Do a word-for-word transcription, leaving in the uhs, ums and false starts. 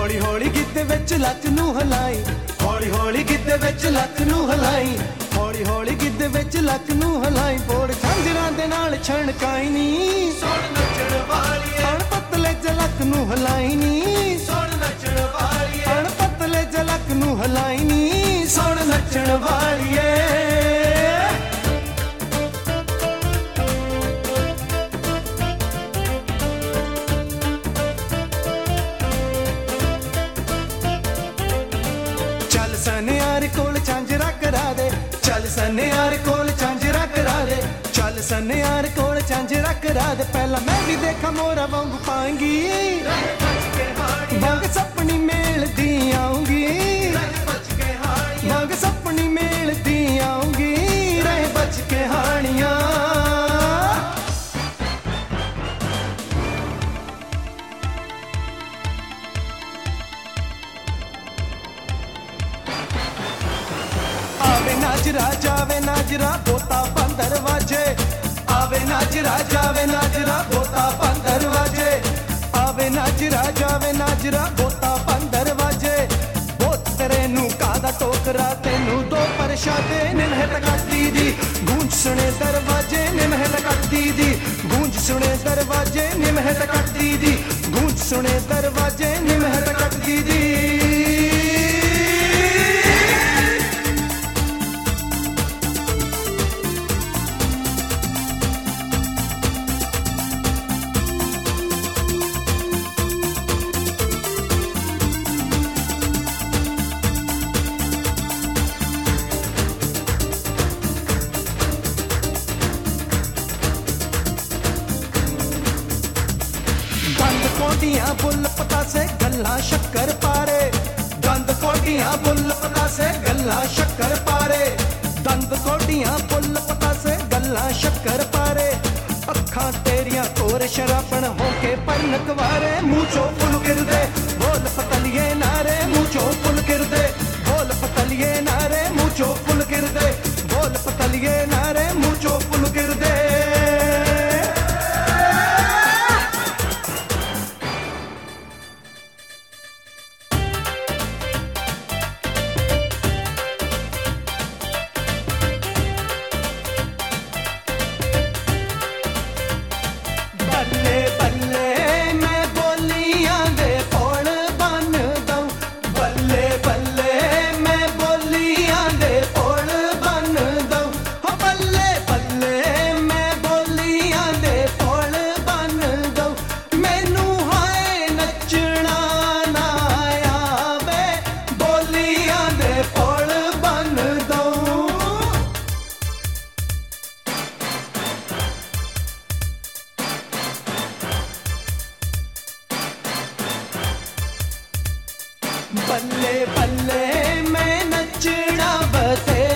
हौली हौली गिद्दे विच लक नू हलाई, हौली हौली गिद्दे विच लक नू हलाई, हौली हौली गिद्दे विच लक नू हलाई। बोड़ झांजरां दे नाल छणकाई नी, सुण नचण वालीए अण पतले जलक नू हलाई नी, सुण नचण वालीए अण पतले जलक नू हलाई नी, सुण नचण वालीए। चल सनियार कोल झांजरा करा दे, चल सनियार कोल झांजरा करा दे, चल सनियार कोल झांजरा करा दे। पहला मैं भी देखा मोरा वांग पाएंगी, वांग सपनी मेल दी आऊंगी, वांग सपनी मेल दी आऊंगी, रह बच के हानियां। आवे नाजरा जावे नाजरा बोता बंदर वाजे, आवे नाजरा जावे नाजरा बोता बंदर वाजे, आवे नाजरा जावे नाजरा बोता बंदर वाजे। बोत तेरे नू कादा टोकरा तेनू दो परशादे निमहत कट्टी दी, गूंज सुने दरवाजे निमहत कट्टी दी, गूंज सुने दरवाजे निमहत कट्टी दी, गूंज सुने दरवाजे निमहत कट्टी दी। दंद कोटियां बुल पता से गल्ला शक्कर पारे, दंद कोटियां बुल पता से गल्ला शक्कर पारे, दंद कोटियां बुल पता से गल्ला शक्कर पारे। अखां तेरियां तोर शराबण होके परनक वारे, मुंह चो फुल गिरदे बोल पतलिए नारे, मुंह चो फुल गिरदे बोल पतलिए नारे, मुंह चो फुल गिरदे बोल पतलिए नारे, मुंह चो फुल गिरदे। बल्ले बल्ले मैं बोलियां दे पौड़ बन दऊं, बल्ले बल्ले मैं बोलियां दे पौड़ बन दऊं, हो बल्ले बल्ले मैं बोलियां दे पौड़ बन दऊं। मैनू हाय नचना ना आवे, बोलियां दे पौड़ बन दऊं। बल्ले बल्ले मैं नचना बते